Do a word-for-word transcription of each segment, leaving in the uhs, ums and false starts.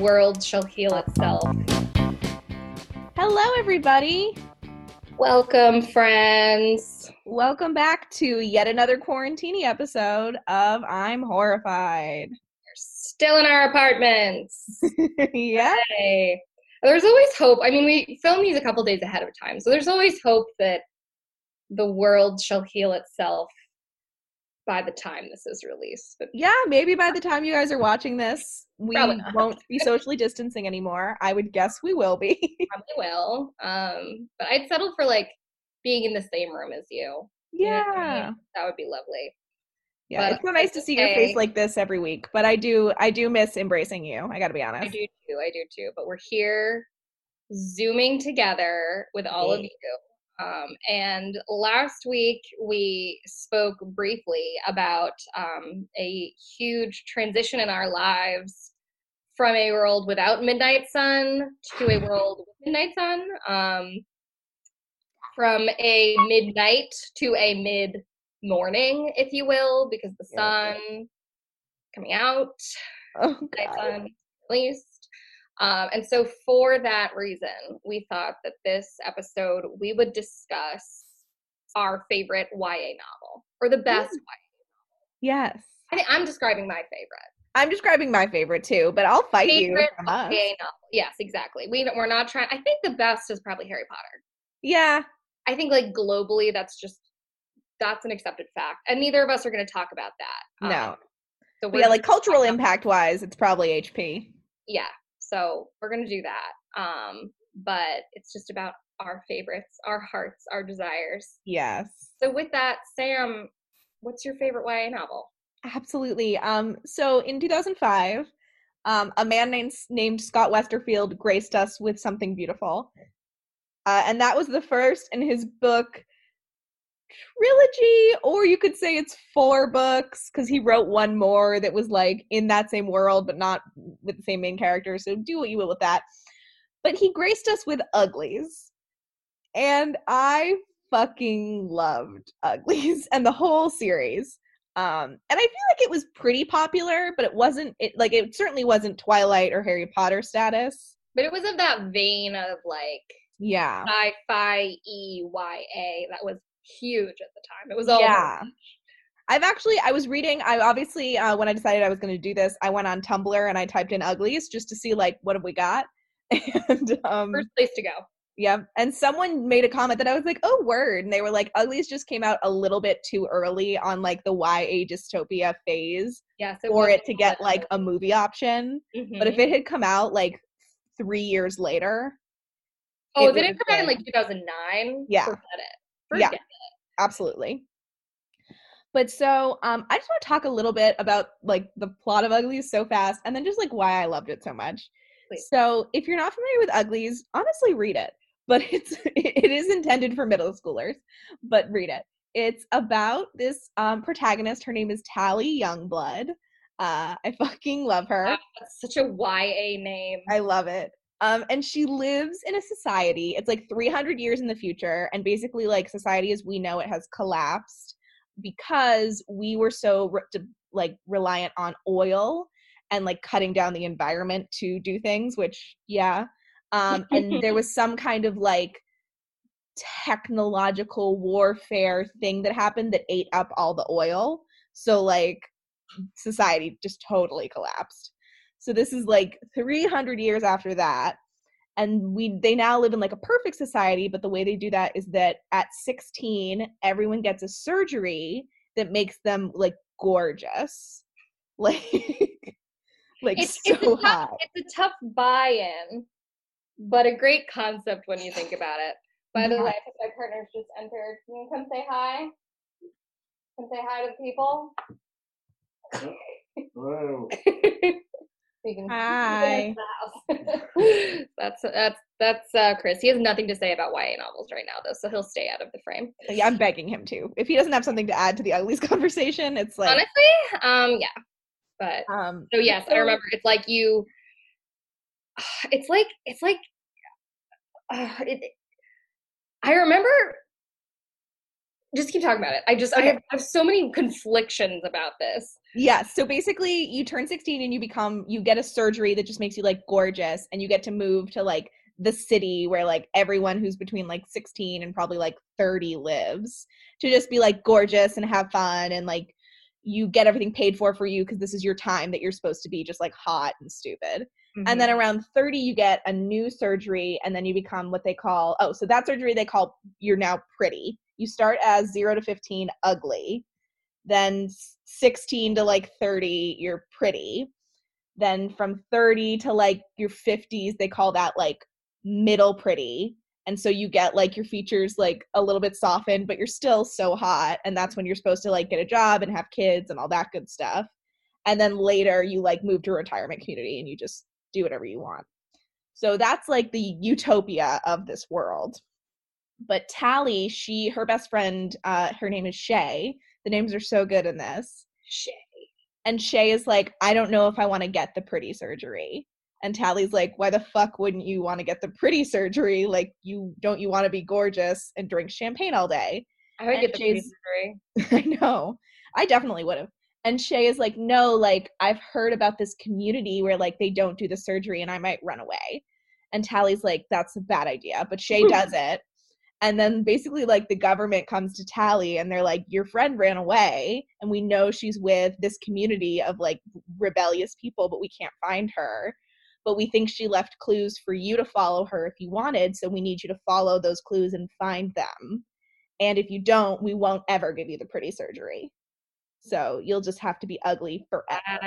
world shall heal itself. Hello, everybody. Welcome, friends. Welcome back to yet another quarantini episode of I'm Horrified. We're still in our apartments. Yeah. Hey. There's always hope. I mean, we film these a couple days ahead of time, so there's always hope that the world shall heal itself by the time this is released. But yeah, maybe by the time you guys are watching this, we Probably not. won't be socially distancing anymore. I would guess we will be. probably will. Um, but I'd settle for like being in the same room as you. You know what I Yeah. mean? That would be lovely. Yeah, But it's so nice to see your okay. face like this every week, but I do I do miss embracing you. I got to be I honest. do too. I do too. But we're here Zooming together with all of Yeah. you. Um, and last week we spoke briefly about um, a huge transition in our lives from a world without Midnight Sun to a world with Midnight Sun, um, from a midnight to a mid morning, if you will, because the Yeah. sun coming out, Oh Midnight god. Sun released. Um, and so for that reason, we thought that this episode we would discuss our favorite Y A novel, or the best Ooh. Y A. Yes. I think I'm describing my favorite. I'm describing my favorite too, but I'll fight Favorite you from us. Y A novel. Yes, exactly. We we're not trying. I think the best is probably Harry Potter. Yeah. I think like globally, that's just that's an accepted fact, and neither of us are going to talk about that. No. Um, so But we're yeah, like just gonna cultural talk about- impact wise, it's probably H P. yeah. So we're gonna do that. Um, but it's just about our favorites, our hearts, our desires. Yes. So with that, Sam, what's your favorite Y A novel? Absolutely. Um, so in two thousand five, um, a man named named Scott Westerfield graced us with Something Beautiful. Uh, and that was the first in his book trilogy, or you could say it's four books, because he wrote one more that was like in that same world, but not with the same main character. So do what you will with that. But he graced us with Uglies. And I fucking loved Uglies and the whole series. Um, and I feel like it was pretty popular, but it wasn't, it like, it certainly wasn't Twilight or Harry Potter status. But it was of that vein of like Yeah. sci-fi E Y A that was huge at the time. It was all Yeah. I've actually, I was reading, I obviously, uh, when I decided I was going to do this, I went on Tumblr and I typed in Uglies just to see, like, what have we got? And, um, first place to go. yeah. And someone made a comment that I was like, oh, word. And they were like, Uglies just came out a little bit too early on, like, the Y A dystopia phase Yes, it for was it to get, like, a movie option. Mhm. But if it had come out, like, three years later. Oh, it if it would didn't have come out in been- like two thousand nine, Yeah. forget it. Yeah. Forget Absolutely. But so um, I just want to talk a little bit about like the plot of Uglies so fast, and then just like why I loved it so much. Please. So if you're not familiar with Uglies, honestly read it. But it's it is intended for middle schoolers, but read it. It's about this um, protagonist. Her name is Tally Youngblood. Uh, I fucking love her. Wow, that's such a Y A name. I love it. Um, and she lives in a society. It's like three hundred years in the future, and basically, like society as we know it has collapsed because we were so re- to, like reliant on oil and like cutting down the environment to do things. Which, yeah, um, and there was some kind of like technological warfare thing that happened that ate up all the oil. So like society just totally collapsed. So this is like three hundred years after that, and we they now live in like a perfect society, but the way they do that is that at sixteen everyone gets a surgery that makes them like gorgeous. Like like It's, so it's, a tough, hot. it's a tough buy-in, but a great concept when you think about it. By the Yeah. way, I think my partner's just entered. Can you come say hi? Come say hi to the people. Hello. You can- Hi. that's that's that's uh, Chris. He has nothing to say about Y A novels right now, though, so he'll stay out of the frame. Yeah, I'm begging him to. If he doesn't have something to add to the Uglies conversation, it's like Honestly, um, yeah, but um so yes, I remember. It's like you. It's like it's like. Uh, it, I remember Just keep talking about it. I just I Okay. have, I have so many conflictions about this. Yeah, so basically you turn sixteen and you become you get a surgery that just makes you like gorgeous, and you get to move to like the city where like everyone who's between like sixteen and probably like thirty lives, to just be like gorgeous and have fun, and like you get everything paid for for you because this is your time that you're supposed to be just like hot and stupid. And then Mhm. around thirty you get a new surgery, and then you become what they call, oh, so that surgery they call, you're now pretty. You start as zero to fifteen ugly, then sixteen to like thirty you're pretty, then from thirty to like your fifties they call that like middle pretty, and so you get like your features like a little bit softened but you're still so hot, and that's when you're supposed to like get a job and have kids and all that good stuff. And then later you like move to a retirement community and you just do whatever you want. So that's like the utopia of this world. But Tally, she her best friend, uh her name is Shay. The names are so good in this. Shit. And Shay is like, I don't know if I want to get the pretty surgery. And Tally's like, why the fuck wouldn't you want to get the pretty surgery? Like, you don't you want to be gorgeous and drink champagne all day? I would And get the pretty Shay's, surgery. I know, I definitely would have. And Shay is like, no, like I've heard about this community where like they don't do the surgery and I might run away. And Tally's like, that's a bad idea. But Shay does it. And then basically like the government comes to Tally and they're like, your friend ran away and we know she's with this community of like rebellious people, but we can't find her. But we think she left clues for you to follow her if you wanted. So we need you to follow those clues and find them. And if you don't, we won't ever give you the pretty surgery. So you'll just have to be ugly forever.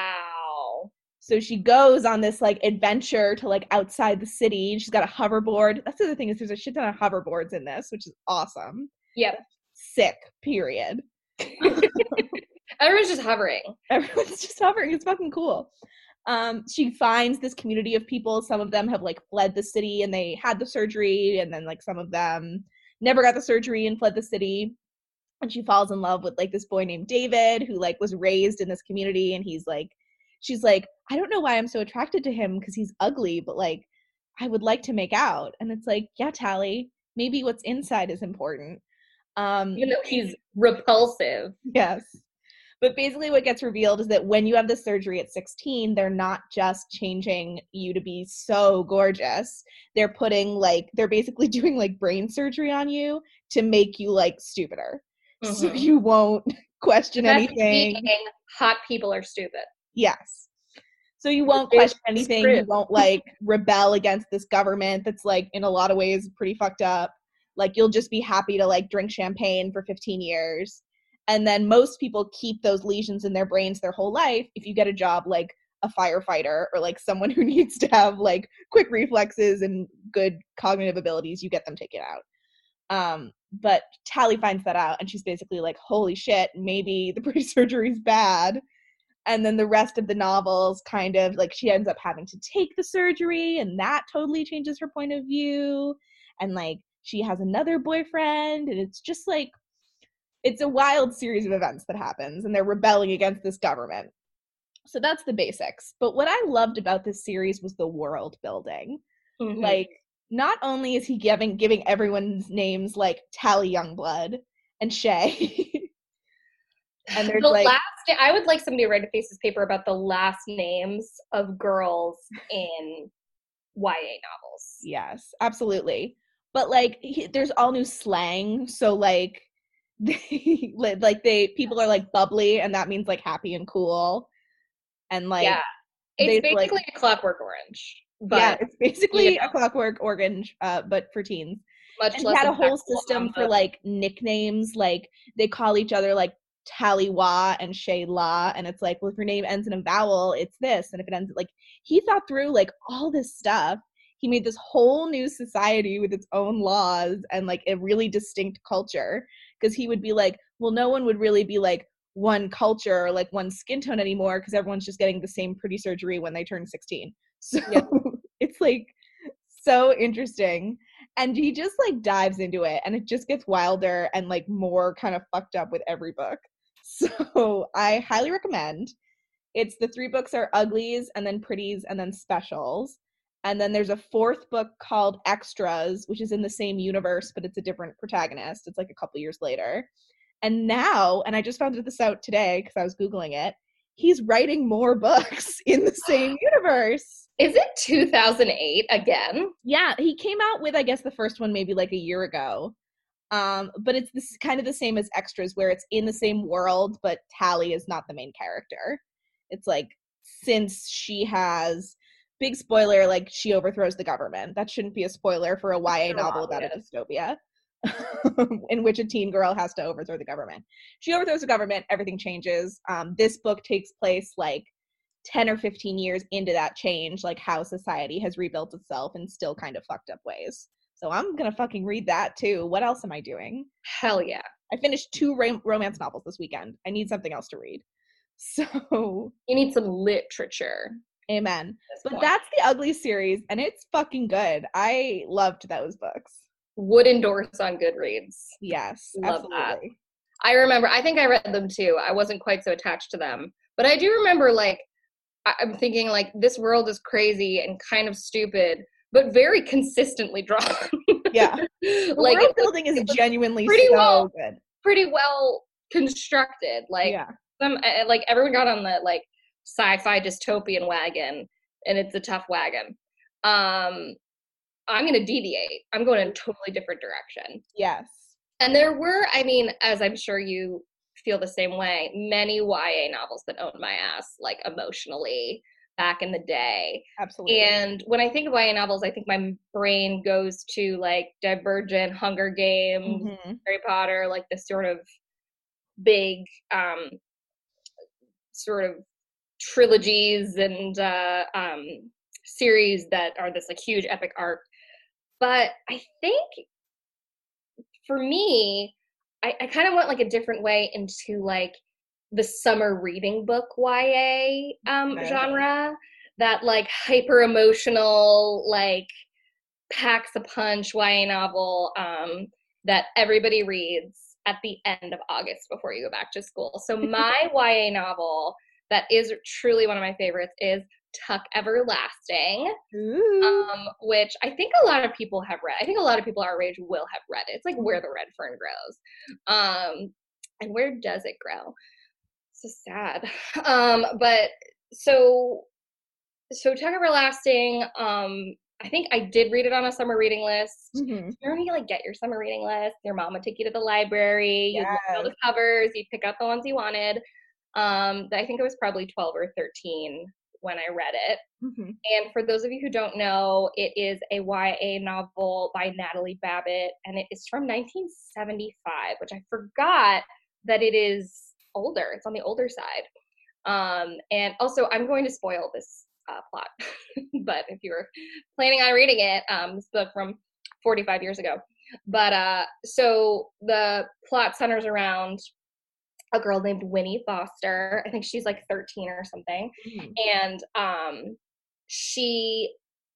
Wow. So she goes on this like adventure to like outside the city. She's got a hoverboard. That's the other thing, is there's a shit ton of hoverboards in this, which is awesome. Yep. Sick, period. Everyone's just hovering. Everyone's just hovering. It's fucking cool. Um, she finds this community of people. Some of them have like fled the city and they had the surgery, and then like some of them never got the surgery and fled the city. And she falls in love with like this boy named David who like was raised in this community, and he's like, she's like, I don't know why I'm so attracted to him because he's ugly, but like I would like to make out. And it's like, yeah, Tally, maybe what's inside is important. Um, Even though he's repulsive. yes. But basically what gets revealed is that when you have the surgery at sixteen, they're not just changing you to be so gorgeous. They're putting like, they're basically doing like brain surgery on you to make you like stupider. Mm-hmm. So you won't question That's anything. Speaking, hot people are stupid. Yes. So you won't question anything. You won't like rebel against this government that's like in a lot of ways pretty fucked up. Like you'll just be happy to like drink champagne for fifteen years. And then most people keep those lesions in their brains their whole life. If you get a job like a firefighter or like someone who needs to have like quick reflexes and good cognitive abilities, you get them taken out. Um, but Tally finds that out and she's basically like, holy shit, maybe the pretty surgery's bad. And then the rest of the novels kind of like she ends up having to take the surgery, and that totally changes her point of view. And like she has another boyfriend, and it's just like, it's a wild series of events that happens, and they're rebelling against this government. So that's the basics. But what I loved about this series was the world building. Mm-hmm. Like, not only is he giving giving everyone's names like Tally Youngblood and Shay. And there's the like, last, I would like somebody to write a thesis paper about the last names of girls in Y A novels. Yes, absolutely. But like, he, there's all new slang. So like, they like they people are like bubbly, and that means like happy and cool. And like, yeah, it's basically like, a Clockwork Orange. But, yeah, it's basically you know, a Clockwork Orange, uh, but for teens. Much and less. Had a whole system for like nicknames. Like they call each other like Tally Wah and Shay La, and it's like, well, if your name ends in a vowel, it's this, and if it ends like, he thought through like all this stuff. He made this whole new society with its own laws and like a really distinct culture, because he would be like, well, no one would really be like one culture or like one skin tone anymore because everyone's just getting the same pretty surgery when they turn sixteen. So yep. It's like so interesting. And he just like dives into it, and it just gets wilder and like more kind of fucked up with every book. So I highly recommend. It's the three books are Uglies and then Pretties and then Specials. And then there's a fourth book called Extras, which is in the same universe, but it's a different protagonist. It's like a couple years later. And now, and I just found this out today because I was Googling it, he's writing more books in the same universe. Is it two thousand eight again? Yeah, he came out with, I guess, the first one maybe like a year ago. Um, but it's this kind of the same as Extras, where it's in the same world, but Tally is not the main character. It's like, since she has, big spoiler, like she overthrows the government. That shouldn't be a spoiler for a Y A novel about a dystopia in which a teen girl has to overthrow the government. She overthrows the government, everything changes. Um, this book takes place like ten or fifteen years into that change, like how society has rebuilt itself in still kind of fucked up ways. So I'm gonna fucking read that too. What else am I doing? Hell yeah. I finished two rom- romance novels this weekend. I need something else to read. So you need some literature. Amen. But point. That's the Ugly series, and it's fucking good. I loved those books. Would endorse on Goodreads. Yes, love absolutely. That. I remember, I think I read them too. I wasn't quite so attached to them. But I do remember, like, I'm thinking, like, this world is crazy and kind of stupid, but very consistently drawn. Yeah. The like, world building is genuinely pretty so well, good. Pretty well constructed. Like, yeah. some, like, everyone got on the, like, sci-fi dystopian wagon, and it's a tough wagon. Um, I'm going to deviate. I'm going in a totally different direction. Yes. And there were, I mean, as I'm sure you feel the same way, many Y A novels that owned my ass, like, emotionally back in the day. Absolutely. And when I think of Y A novels, I think my brain goes to, like, Divergent, Hunger Games, mm-hmm. Harry Potter, like this sort of big um, sort of trilogies and uh, um, series that are this, like, huge epic arc. But I think for me, I, I kind of went, like, a different way into, like, the summer reading book Y A um, okay. genre, that, like, hyper emotional, like, packs a punch Y A novel um, that everybody reads at the end of August before you go back to school. So my Y A novel that is truly one of my favorites is Tuck Everlasting, um, which I think a lot of people have read. I think a lot of people our age will have read it. It's like Where the Red Fern Grows. Um, and where does it grow? So sad. Um, but so, so Tuck Everlasting, um, I think I did read it on a summer reading list. Mm-hmm. You know when you, like, get your summer reading list, your mom would take you to the library, yes. you'd look at all the covers, you'd pick out the ones you wanted. Um, I think I was probably twelve or thirteen when I read it. Mm-hmm. And for those of you who don't know, it is a Y A novel by Natalie Babbitt, and it is from nineteen seventy-five, which I forgot that it is older. It's on the older side. Um, and also, I'm going to spoil this uh, plot, but if you were planning on reading it, um, this book from forty-five years ago. But uh, so the plot centers around a girl named Winnie Foster. I think she's like thirteen or something. Mm-hmm. And um, she,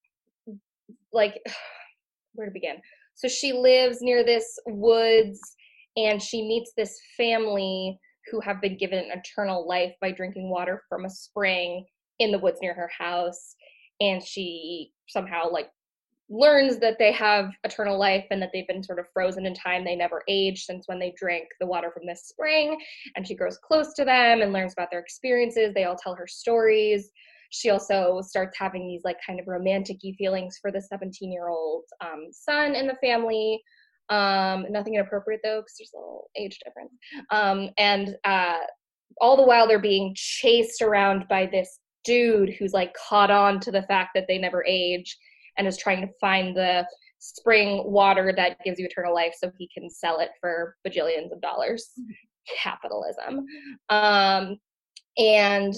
like, where to begin? So she lives near this woods, and she meets this family who have been given eternal life by drinking water from a spring in the woods near her house. And she somehow, like, learns that they have eternal life and that they've been sort of frozen in time. They never age since when they drank the water from this spring. And she grows close to them and learns about their experiences. They all tell her stories. She also starts having these, like, kind of romantic-y feelings for the seventeen-year-old um, son in the family. Um, nothing inappropriate, though, because there's a little age difference. Um, and uh, all the while they're being chased around by this dude who's, like, caught on to the fact that they never age and is trying to find the spring water that gives you eternal life so he can sell it for bajillions of dollars. Mm-hmm. Capitalism. Um, and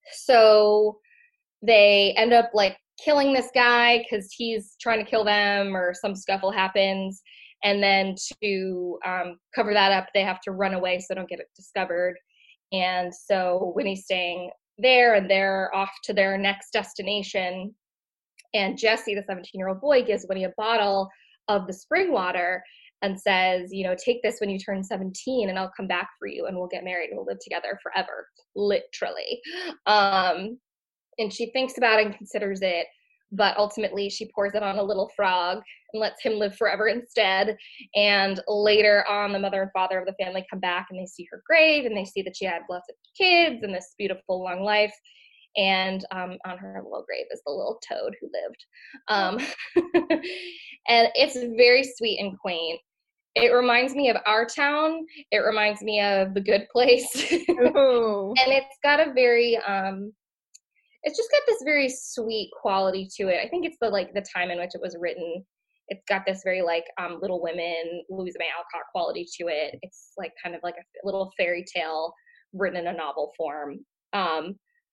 so they end up, like, killing this guy because he's trying to kill them, or some scuffle happens. And then to um, cover that up, they have to run away so they don't get it discovered. And so Winnie's staying there, and they're off to their next destination. And Jesse, the seventeen-year-old boy, gives Winnie a bottle of the spring water and says, you know, take this when you turn seventeen and I'll come back for you and we'll get married and we'll live together forever, literally. Um, and she thinks about it and considers it. but ultimately she pours it on a little frog and lets him live forever instead. And later on, the mother and father of the family come back and they see her grave and they see that she had lots of kids and this beautiful long life. And um, on her little grave is the little toad who lived. Um, and it's very sweet and quaint. It reminds me of Our Town. It reminds me of The Good Place. Oh. And it's got a very, um, it's just got this very sweet quality to it. I think it's the like the time in which it was written. It's got this very like um, Little Women, Louisa May Alcott quality to it. It's like kind of like a little fairy tale written in a novel form. Um,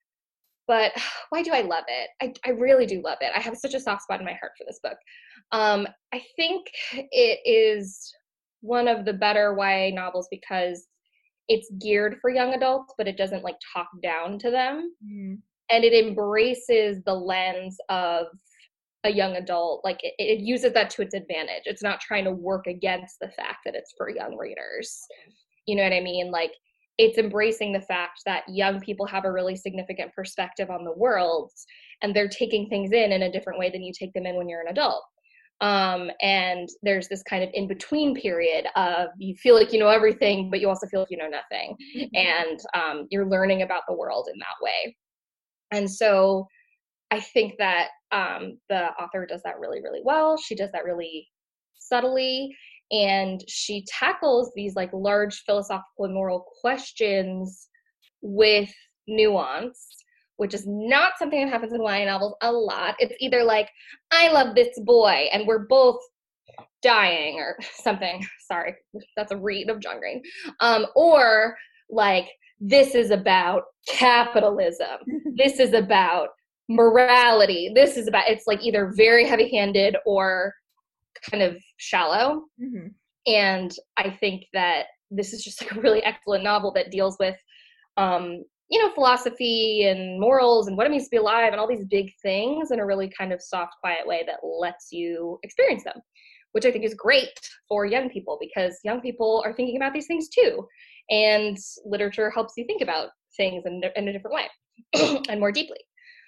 But why do I love it? I, I really do love it. I have such a soft spot in my heart for this book. Um, I think it is one of the better Y A novels because it's geared for young adults, but it doesn't like talk down to them. Mm. And it embraces the lens of a young adult. Like it, it uses that to its advantage. It's not trying to work against the fact that it's for young readers. You know what I mean? Like, it's embracing the fact that young people have a really significant perspective on the world, and they're taking things in in a different way than you take them in when you're an adult. Um, and there's this kind of in-between period of you feel like you know everything, but you also feel like you know nothing. And um, you're learning about the world in that way. And so I think that um, the author does that really, really well. She does that really subtly. And she tackles these like large philosophical and moral questions with nuance, which is not something that happens in Y A novels a lot. It's either like, I love this boy and we're both dying or something. Sorry, that's a read of John Green. Um, or like, this is about capitalism. This is about morality. This is about, it's like either very heavy-handed or kind of shallow. Mm-hmm. And I think that this is just like a really excellent novel that deals with, um, you know, philosophy and morals and what it means to be alive and all these big things in a really kind of soft, quiet way that lets you experience them, which I think is great for young people because young people are thinking about these things too. And literature helps you think about things in, in a different way and more deeply.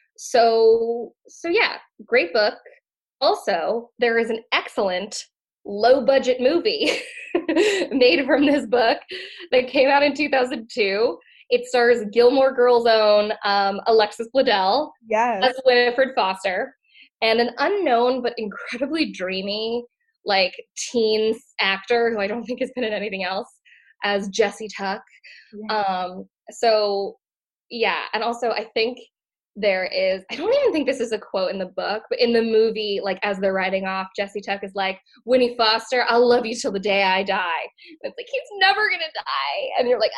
So, so yeah, great book. Also, there is an excellent low-budget movie made from this book that came out in two thousand two. It stars Gilmore Girls' own um, Alexis Bledel Yes. as Winifred Foster, and an unknown but incredibly dreamy, like teen actor who I don't think has been in anything else as Jessie Tuck. Yeah. Um, so, yeah, and also I think there is, I don't even think this is a quote in the book, but in the movie, like as they're riding off, Jessie Tuck is like, Winnie Foster, I'll love you till the day I die. And it's like, he's never gonna die. And you're like,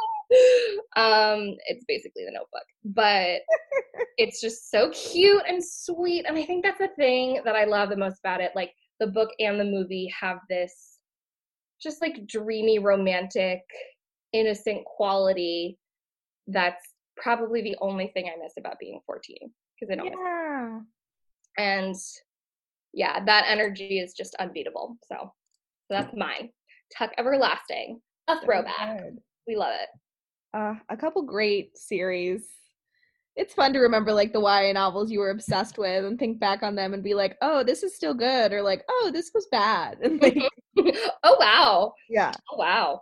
oh! Um, it's basically The Notebook. But it's just so cute and sweet. And I think that's the thing that I love the most about it. Like, the book and the movie have this just like dreamy, romantic, innocent quality that's probably the only thing I miss about being fourteen because I don't yeah. miss it. And yeah, that energy is just unbeatable. So, so that's mine. Tuck Everlasting, a throwback. So we love it. Uh, a couple great series. It's fun to remember like the Y A novels you were obsessed with and think back on them and be like, oh, this is still good, or like, oh, this was bad. And like, oh wow, yeah, oh wow.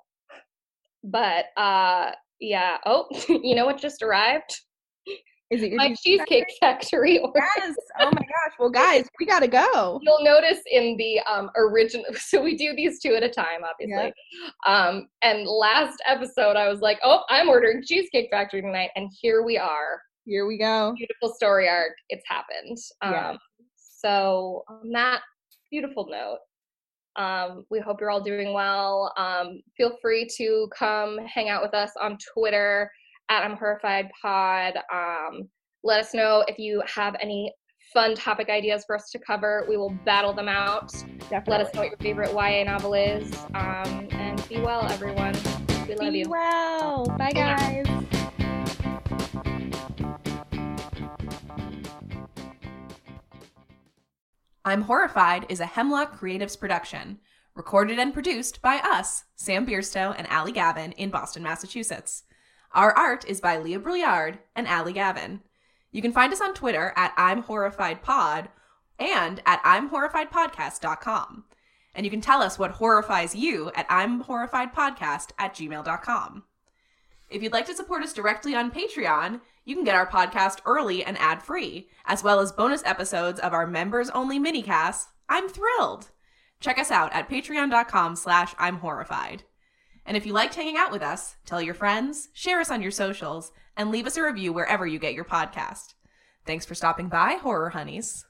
But uh. Yeah. Oh, you know what just arrived? Is it your My Cheesecake Factory order? Yes. Oh my gosh. Well, guys, we gotta go. You'll notice in the um, original, so we do these two at a time, obviously. Yeah. Um, and last episode, I was like, oh, I'm ordering Cheesecake Factory tonight, and here we are. Here we go. Beautiful story arc. It's happened. Um, yeah. So on that beautiful note, Um, we hope you're all doing well. Um, feel free to come hang out with us on Twitter at I'm Horrified Pod. Um, let us know if you have any fun topic ideas for us to cover. We will battle them out. Definitely. Let us know what your favorite Y A novel is. Um, and be well, everyone. We love be you. Be well. Bye, guys. I'm Horrified is a Hemlock Creatives production, recorded and produced by us, Sam Bierstow and Allie Gavin in Boston, Massachusetts. Our art is by Leah Brouillard and Allie Gavin. You can find us on Twitter at I'm Horrified Pod and at I'm Horrified Podcast dot com. And you can tell us what horrifies you at I'm Horrified Podcast at gmail dot com. If you'd like to support us directly on Patreon, you can get our podcast early and ad-free, as well as bonus episodes of our members-only minicasts. I'm thrilled! Check us out at patreon dot com slash I'm Horrified. And if you liked hanging out with us, tell your friends, share us on your socials, and leave us a review wherever you get your podcast. Thanks for stopping by, Horror Honeys.